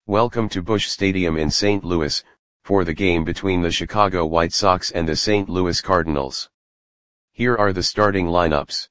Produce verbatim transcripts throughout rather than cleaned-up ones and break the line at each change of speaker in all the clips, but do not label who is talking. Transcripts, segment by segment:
Welcome to Busch Stadium in Saint Louis, for the game between the Chicago White Sox and the Saint Louis Cardinals. Here are the starting lineups.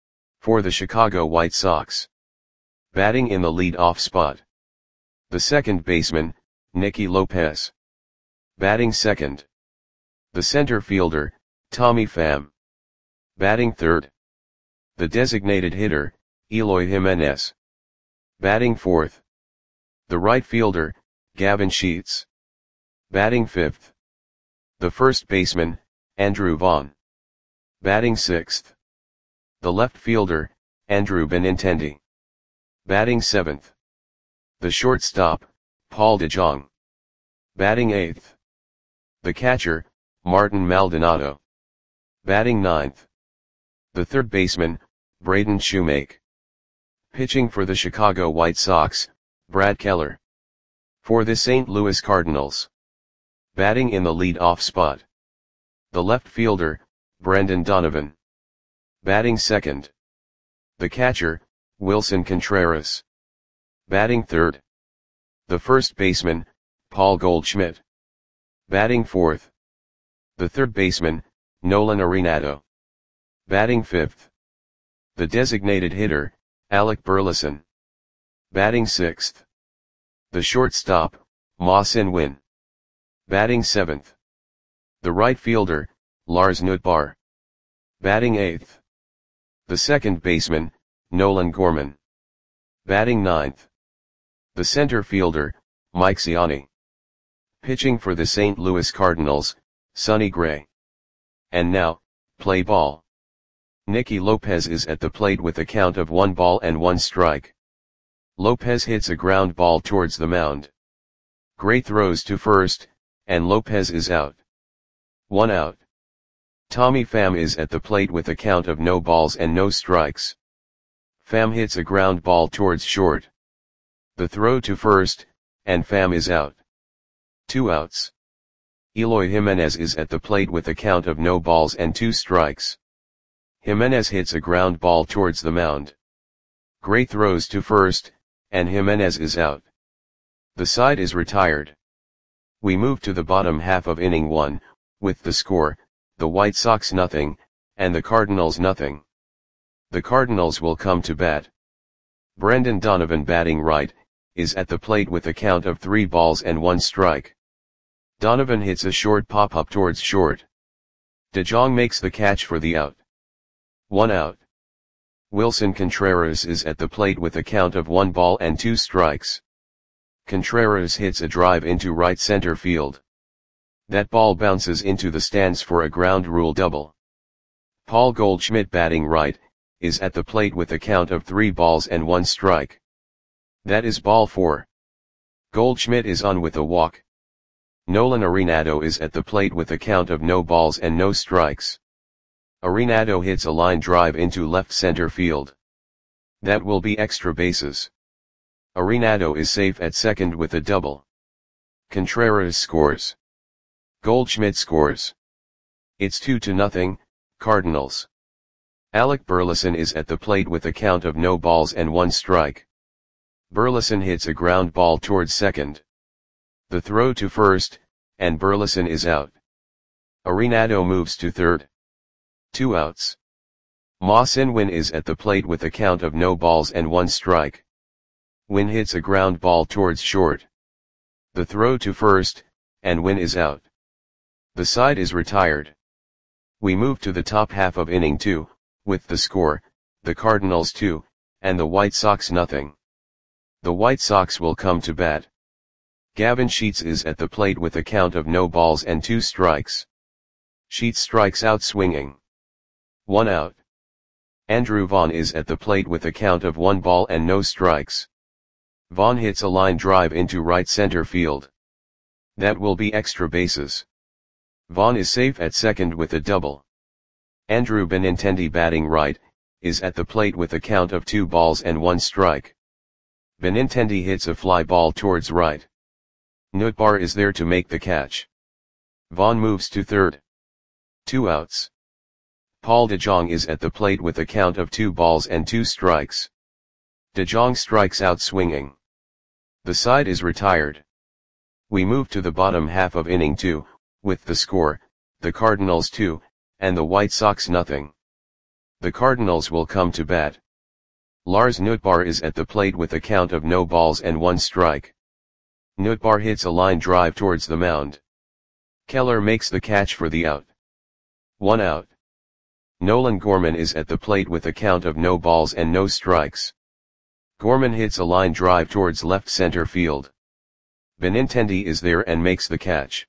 For the Chicago White Sox. Batting in the lead-off spot. The second baseman, Nicky Lopez. Batting second. The center fielder, Tommy Pham. Batting third. The designated hitter, Eloy Jimenez. Batting fourth. The right fielder, Gavin Sheets. Batting fifth. The first baseman, Andrew Vaughn. Batting sixth. The left fielder, Andrew Benintendi. Batting seventh. The shortstop, Paul DeJong. Batting eighth. The catcher, Martin Maldonado. Batting ninth. The third baseman, Braden Shewmake. Pitching for the Chicago White Sox, Brad Keller. For the Saint Louis Cardinals. Batting in the lead-off spot. The left fielder, Brendan Donovan. Batting second. The catcher, Wilson Contreras. Batting third. The first baseman, Paul Goldschmidt. Batting fourth. The third baseman, Nolan Arenado. Batting fifth. The designated hitter, Alec Burleson. Batting sixth. The shortstop, Ma-Sin Win. Batting seventh. The right fielder, Lars Nootbaar. Batting eighth. The second baseman, Nolan Gorman. Batting ninth. The center fielder, Mike Siani. Pitching for the Saint Louis Cardinals, Sonny Gray. And now, play ball. Nicky Lopez is at the plate with a count of one ball and one strike. Lopez hits a ground ball towards the mound. Gray throws to first, and Lopez is out. One out. Tommy Pham is at the plate with a count of no balls and no strikes. Pham hits a ground ball towards short. The throw to first, and Pham is out. Two outs. Eloy Jimenez is at the plate with a count of no balls and two strikes. Jimenez hits a ground ball towards the mound. Gray throws to first, and Jimenez is out. The side is retired. We move to the bottom half of inning one, with the score, the White Sox nothing, and the Cardinals nothing. The Cardinals will come to bat. Brendan Donovan, batting right, is at the plate with a count of three balls and one strike. Donovan hits a short pop-up towards short. DeJong makes the catch for the out. One out. Wilson Contreras is at the plate with a count of one ball and two strikes. Contreras hits a drive into right center field. That ball bounces into the stands for a ground rule double. Paul Goldschmidt, batting right, is at the plate with a count of three balls and one strike. That is ball four. Goldschmidt is on with a walk. Nolan Arenado is at the plate with a count of no balls and no strikes. Arenado hits a line drive into left center field. That will be extra bases. Arenado is safe at second with a double. Contreras scores. Goldschmidt scores. It's two to nothing, Cardinals. Alec Burleson is at the plate with a count of no balls and one strike. Burleson hits a ground ball towards second. The throw to first, and Burleson is out. Arenado moves to third. Two outs. Ma-Sin Win is at the plate with a count of no balls and one strike. Win hits a ground ball towards short. The throw to first, and Win is out. The side is retired. We move to the top half of inning two, with the score, the Cardinals two, and the White Sox nothing. The White Sox will come to bat. Gavin Sheets is at the plate with a count of no balls and two strikes. Sheets strikes out swinging. One out. Andrew Vaughn is at the plate with a count of one ball and no strikes. Vaughn hits a line drive into right center field. That will be extra bases. Vaughn is safe at second with a double. Andrew Benintendi, batting right, is at the plate with a count of two balls and one strike. Benintendi hits a fly ball towards right. Nootbaar is there to make the catch. Vaughn moves to third. Two outs. Paul DeJong is at the plate with a count of two balls and two strikes. DeJong strikes out swinging. The side is retired. We move to the bottom half of inning two, with the score, the Cardinals two, and the White Sox nothing. The Cardinals will come to bat. Lars Nootbaar is at the plate with a count of no balls and one strike. Nootbaar hits a line drive towards the mound. Keller makes the catch for the out. One out. Nolan Gorman is at the plate with a count of no balls and no strikes. Gorman hits a line drive towards left center field. Benintendi is there and makes the catch.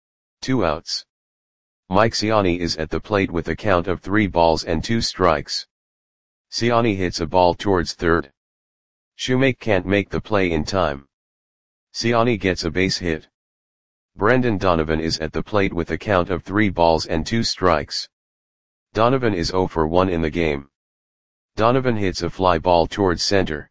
Two outs. Mike Ciani is at the plate with a count of three balls and two strikes. Ciani hits a ball towards third. Shoemake can't make the play in time. Ciani gets a base hit. Brendan Donovan is at the plate with a count of three balls and two strikes. Donovan is zero for one in the game. Donovan hits a fly ball towards center.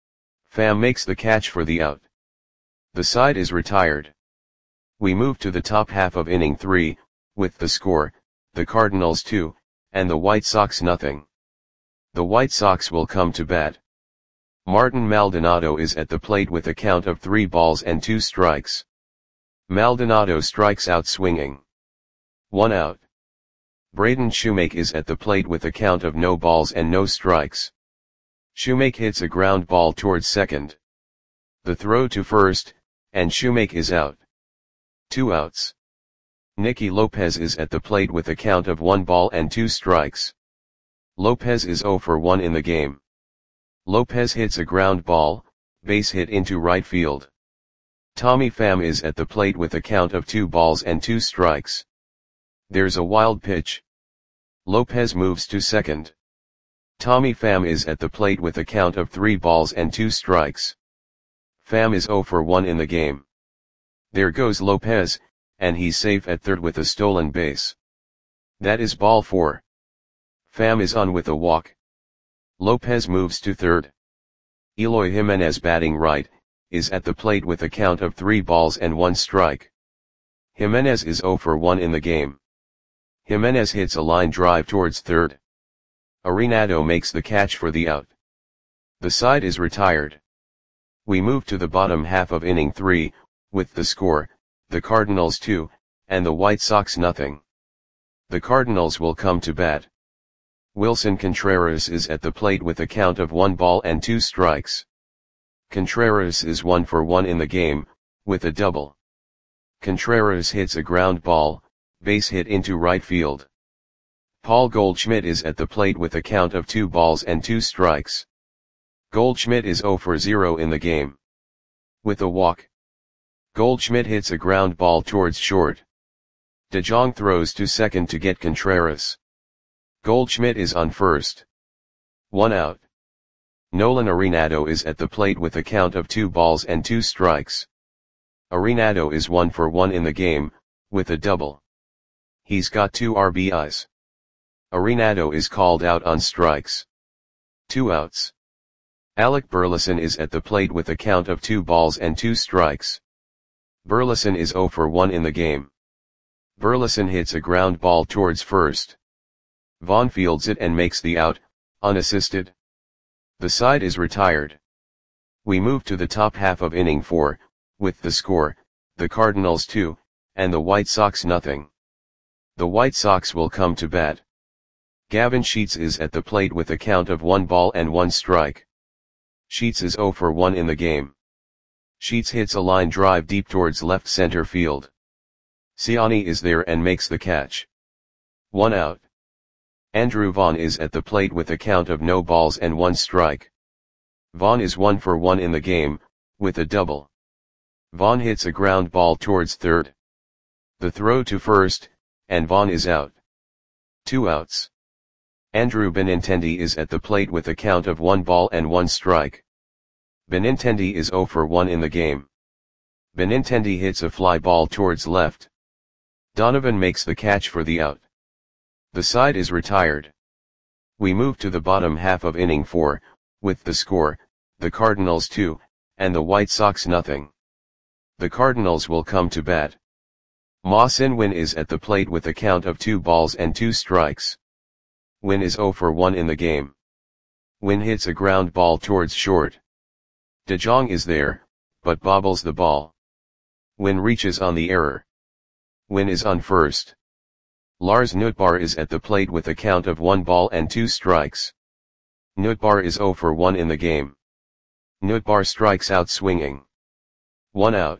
Pham makes the catch for the out. The side is retired. We move to the top half of inning three, with the score, the Cardinals two, and the White Sox nothing. The White Sox will come to bat. Martin Maldonado is at the plate with a count of three balls and two strikes. Maldonado strikes out swinging. One out. Braden Shoemake is at the plate with a count of no balls and no strikes. Shoemake hits a ground ball towards second. The throw to first, and Shoemake is out. Two outs. Nicky Lopez is at the plate with a count of one ball and two strikes. Lopez is zero for one in the game. Lopez hits a ground ball, base hit into right field. Tommy Pham is at the plate with a count of two balls and two strikes. There's a wild pitch. Lopez moves to second. Tommy Pham is at the plate with a count of three balls and two strikes. Pham is zero for one in the game. There goes Lopez, and he's safe at third with a stolen base. That is ball four. Pham is on with a walk. Lopez moves to third. Eloy Jimenez, batting right, is at the plate with a count of three balls and one strike. Jimenez is zero for one in the game. Jimenez hits a line drive towards third. Arenado makes the catch for the out. The side is retired. We move to the bottom half of inning three, with the score, the Cardinals two, and the White Sox nothing. The Cardinals will come to bat. Wilson Contreras is at the plate with a count of one ball and two strikes. Contreras is one for one in the game, with a double. Contreras hits a ground ball, base hit into right field. Paul Goldschmidt is at the plate with a count of two balls and two strikes. Goldschmidt is zero for zero in the game. With a walk. Goldschmidt hits a ground ball towards short. DeJong throws to second to get Contreras. Goldschmidt is on first. One out. Nolan Arenado is at the plate with a count of two balls and two strikes. Arenado is one for one in the game, with a double. He's got two R B Is. Arenado is called out on strikes. Two outs. Alec Burleson is at the plate with a count of two balls and two strikes. Burleson is zero for one in the game. Burleson hits a ground ball towards first. Vaughn fields it and makes the out, unassisted. The side is retired. We move to the top half of inning four, with the score, the Cardinals two, and the White Sox nothing. The White Sox will come to bat. Gavin Sheets is at the plate with a count of one ball and one strike. Sheets is zero for one in the game. Sheets hits a line drive deep towards left center field. Ciani is there and makes the catch. One out. Andrew Vaughn is at the plate with a count of no balls and one strike. Vaughn is one for one in the game, with a double. Vaughn hits a ground ball towards third. The throw to first, and Vaughn is out. Two outs. Andrew Benintendi is at the plate with a count of one ball and one strike. Benintendi is zero for one in the game. Benintendi hits a fly ball towards left. Donovan makes the catch for the out. The side is retired. We move to the bottom half of inning four, with the score, the Cardinals two, and the White Sox nothing. The Cardinals will come to bat. Ma Sin-win is at the plate with a count of two balls and two strikes. Win is zero for one in the game. Win hits a ground ball towards short. DeJong is there, but bobbles the ball. Win reaches on the error. Win is on first. Lars Nootbaar is at the plate with a count of one ball and two strikes. Nootbaar is zero for one in the game. Nootbaar strikes out swinging. One out.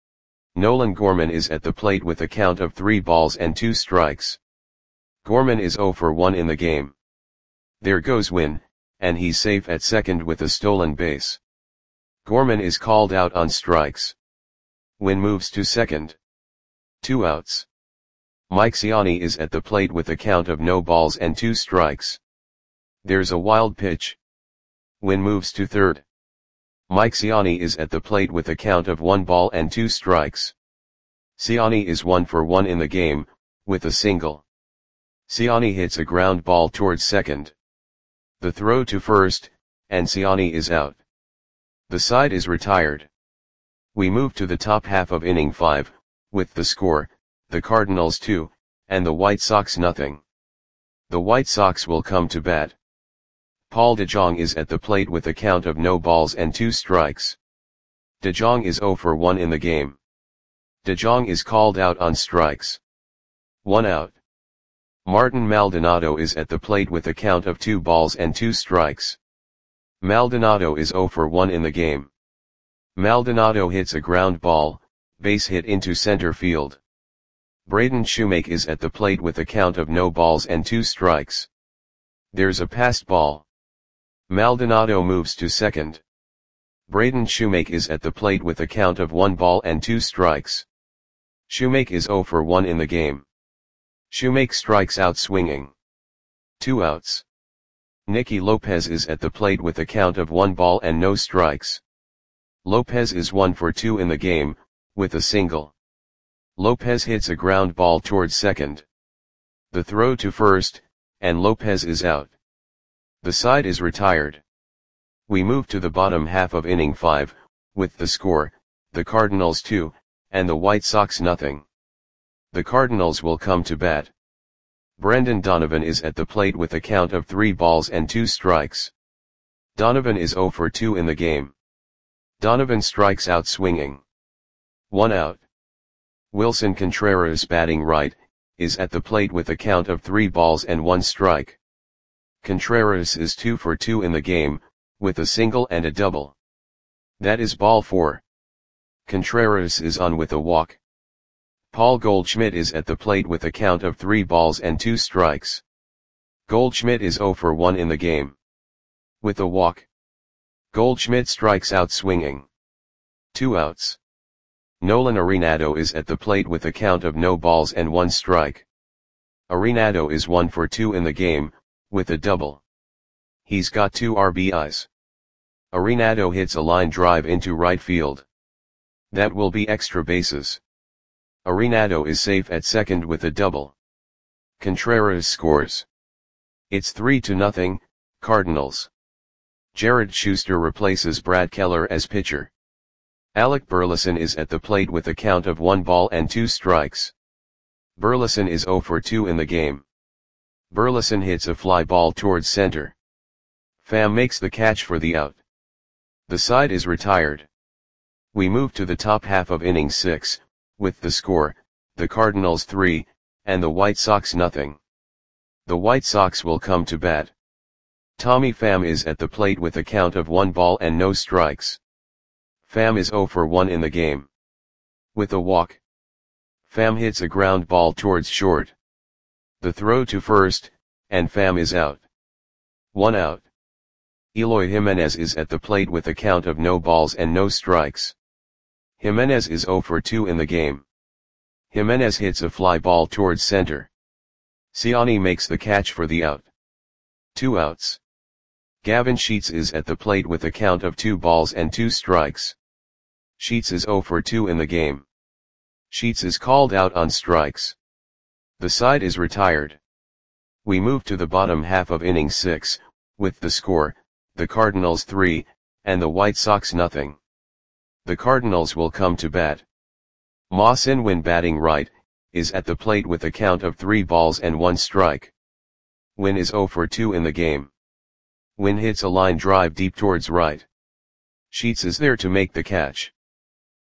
Nolan Gorman is at the plate with a count of three balls and two strikes. Gorman is zero for one in the game. There goes Win, and he's safe at second with a stolen base. Gorman is called out on strikes. Win moves to second. Two outs. Mike Siani is at the plate with a count of no balls and two strikes. There's a wild pitch. Win moves to third. Mike Siani is at the plate with a count of one ball and two strikes. Siani is one for one in the game, with a single. Siani hits a ground ball towards second. The throw to first, and Siani is out. The side is retired. We move to the top half of inning five, with the score, the Cardinals two, and the White Sox nothing. The White Sox will come to bat. Paul DeJong is at the plate with a count of no balls and two strikes. DeJong is zero for one in the game. DeJong is called out on strikes. One out. Martin Maldonado is at the plate with a count of two balls and two strikes. Maldonado is zero for one in the game. Maldonado hits a ground ball, base hit into center field. Braden Shoemake is at the plate with a count of no balls and two strikes. There's a passed ball. Maldonado moves to second. Braden Shoemake is at the plate with a count of one ball and two strikes. Shoemake is zero for one in the game. Shoemake strikes out swinging. Two outs. Nicky Lopez is at the plate with a count of one ball and no strikes. Lopez is one for two in the game, with a single. Lopez hits a ground ball towards second. The throw to first, and Lopez is out. The side is retired. We move to the bottom half of inning five, with the score, the Cardinals two, and the White Sox nothing. The Cardinals will come to bat. Brendan Donovan is at the plate with a count of three balls and two strikes. Donovan is zero for two in the game. Donovan strikes out swinging. One out. Wilson Contreras, batting right, is at the plate with a count of three balls and one strike. Contreras is two for two in the game, with a single and a double. That is ball four. Contreras is on with a walk. Paul Goldschmidt is at the plate with a count of three balls and two strikes. Goldschmidt is zero for one in the game. With a walk. Goldschmidt strikes out swinging. Two outs. Nolan Arenado is at the plate with a count of no balls and one strike. Arenado is one for two in the game, with a double. He's got two R B Is. Arenado hits a line drive into right field. That will be extra bases. Arenado is safe at second with a double. Contreras scores. It's three to nothing, Cardinals. Jared Schuster replaces Brad Keller as pitcher. Alec Burleson is at the plate with a count of one ball and two strikes. Burleson is zero for two in the game. Burleson hits a fly ball towards center. Pham makes the catch for the out. The side is retired. We move to the top half of inning six, with the score, the Cardinals three, and the White Sox nothing. The White Sox will come to bat. Tommy Pham is at the plate with a count of one ball and no strikes. Pham is zero for one in the game. With a walk. Pham hits a ground ball towards short. The throw to first, and Pham is out. One out. Eloy Jimenez is at the plate with a count of no balls and no strikes. Jimenez is zero for two in the game. Jimenez hits a fly ball towards center. Siani makes the catch for the out. Two outs. Gavin Sheets is at the plate with a count of two balls and two strikes. Sheets is zero for two in the game. Sheets is called out on strikes. The side is retired. We move to the bottom half of inning six, with the score, the Cardinals three, and the White Sox nothing. The Cardinals will come to bat. Ma Sin-win, batting right, is at the plate with a count of three balls and one strike. Win is zero for two in the game. Win hits a line drive deep towards right. Sheets is there to make the catch.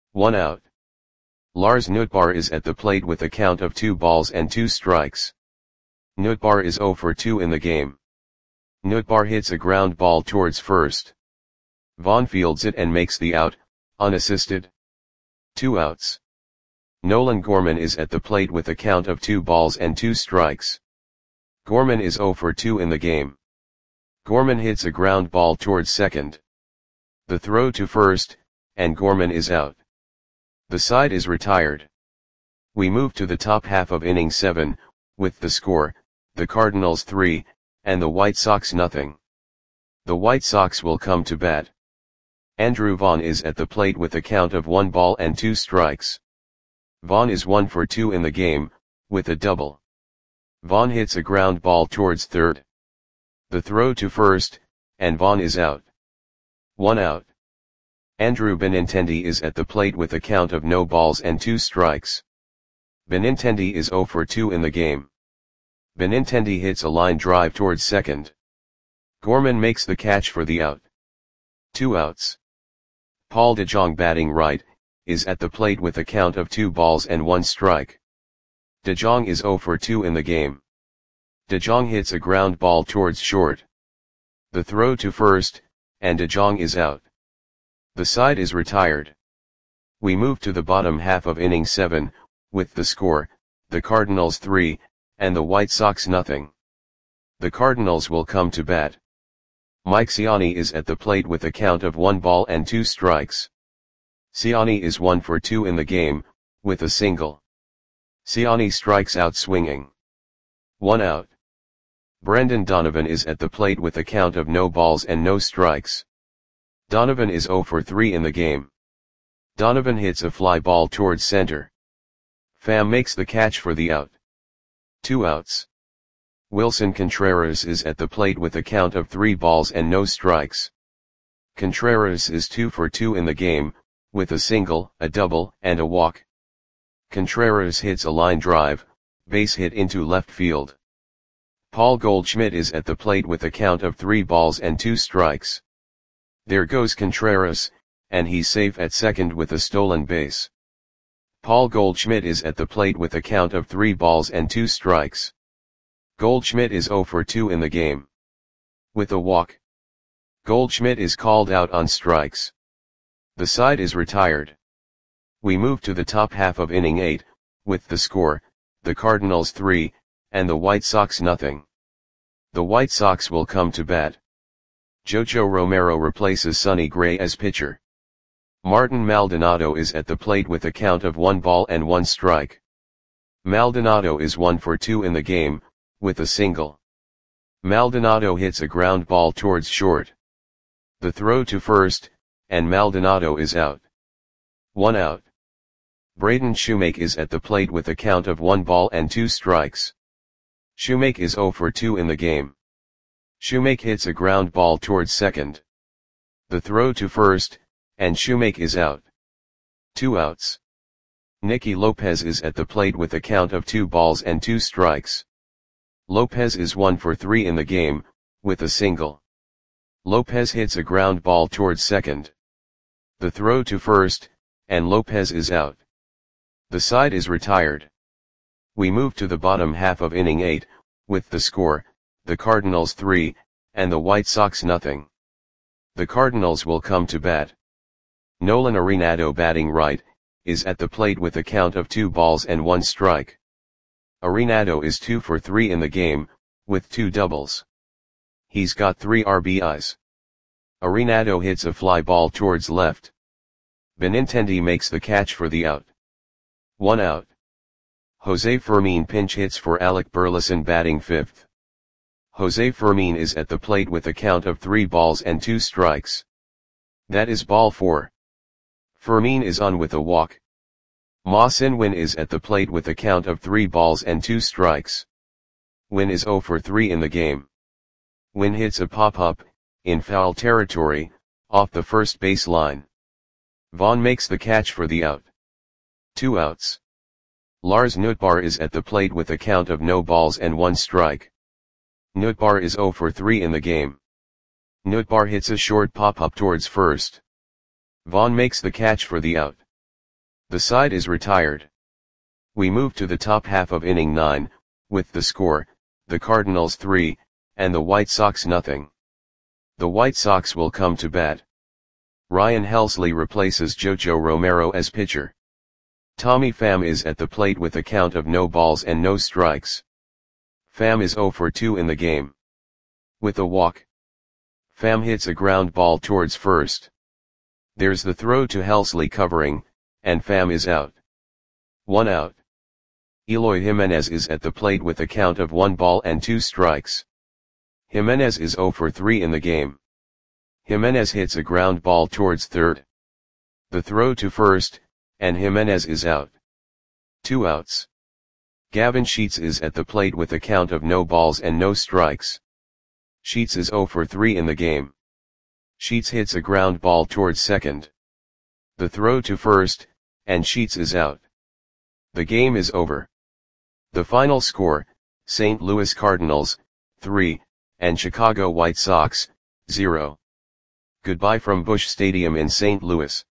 one out. Lars Nootbaar is at the plate with a count of two balls and two strikes. Nootbaar is zero for two in the game. Nootbaar hits a ground ball towards first. Vaughn fields it and makes the out, unassisted. Two outs. Nolan Gorman is at the plate with a count of two balls and two strikes. Gorman is zero for two in the game. Gorman hits a ground ball towards second. The throw to first, and Gorman is out. The side is retired. We move to the top half of inning seven, with the score, the Cardinals three, and the White Sox nothing. The White Sox will come to bat. Andrew Vaughn is at the plate with a count of one ball and two strikes. Vaughn is one for two in the game, with a double. Vaughn hits a ground ball towards third. The throw to first, and Vaughn is out. One out. Andrew Benintendi is at the plate with a count of no balls and two strikes. Benintendi is zero for two in the game. Benintendi hits a line drive towards second. Gorman makes the catch for the out. Two outs. Paul DeJong, batting right, is at the plate with a count of two balls and one strike. DeJong is zero for two in the game. DeJong hits a ground ball towards short. The throw to first, and DeJong is out. The side is retired. We move to the bottom half of inning seven, with the score, the Cardinals three, and the White Sox nothing. The Cardinals will come to bat. Mike Ciani is at the plate with a count of one ball and two strikes. Ciani is one for two in the game, with a single. Ciani strikes out swinging. One out. Brendan Donovan is at the plate with a count of no balls and no strikes. Donovan is zero for three in the game. Donovan hits a fly ball towards center. Pham makes the catch for the out. Two outs. Wilson Contreras is at the plate with a count of three balls and no strikes. Contreras is two for two in the game, with a single, a double, and a walk. Contreras hits a line drive, base hit into left field. Paul Goldschmidt is at the plate with a count of three balls and two strikes. There goes Contreras, and he's safe at second with a stolen base. Paul Goldschmidt is at the plate with a count of three balls and two strikes. Goldschmidt is zero for two in the game. With a walk. Goldschmidt is called out on strikes. The side is retired. We move to the top half of inning eight, with the score, the Cardinals three, and the White Sox nothing. The White Sox will come to bat. Jojo Romero replaces Sonny Gray as pitcher. Martin Maldonado is at the plate with a count of one ball and one strike. Maldonado is one for two in the game, with a single. Maldonado hits a ground ball towards short. The throw to first, and Maldonado is out. One out. Braden Shewmake is at the plate with a count of one ball and two strikes. Shewmake is zero for two in the game. Shewmake hits a ground ball towards second. The throw to first, and Shewmake is out. Two outs. Nicky Lopez is at the plate with a count of two balls and two strikes. Lopez is one for three in the game, with a single. Lopez hits a ground ball towards second. The throw to first, and Lopez is out. The side is retired. We move to the bottom half of inning eight, with the score, the Cardinals three, and the White Sox nothing. The Cardinals will come to bat. Nolan Arenado, batting right, is at the plate with a count of two balls and one strike. Arenado is two for three in the game, with two doubles. He's got three R B Is. Arenado hits a fly ball towards left. Benintendi makes the catch for the out. One out. Jose Fermin pinch hits for Alec Burleson, batting fifth. Jose Fermin is at the plate with a count of three balls and two strikes. That is ball four. Fermin is on with a walk. Ma Sin-Win is at the plate with a count of three balls and two strikes. Win is zero for three in the game. Win hits a pop-up, in foul territory, off the first base line. Vaughn makes the catch for the out. Two outs. Lars Nootbaar is at the plate with a count of no balls and one strike. Nootbaar is zero for three in the game. Nootbaar hits a short pop-up towards first. Vaughn makes the catch for the out. The side is retired. We move to the top half of inning nine, with the score, the Cardinals three, and the White Sox nothing. The White Sox will come to bat. Ryan Helsley replaces Jojo Romero as pitcher. Tommy Pham is at the plate with a count of no balls and no strikes. Pham is oh for two in the game. With a walk. Pham hits a ground ball towards first. There's the throw to Helsley covering, and Pham is out. One out. Eloy Jimenez is at the plate with a count of one ball and two strikes. Jimenez is oh for three in the game. Jimenez hits a ground ball towards third. The throw to first, and Jimenez is out. Two outs. Gavin Sheets is at the plate with a count of no balls and no strikes. Sheets is oh for three in the game. Sheets hits a ground ball towards second. The throw to first, and Sheets is out. The game is over. The final score, Saint Louis Cardinals, three, and Chicago White Sox, zero. Goodbye from Busch Stadium in Saint Louis.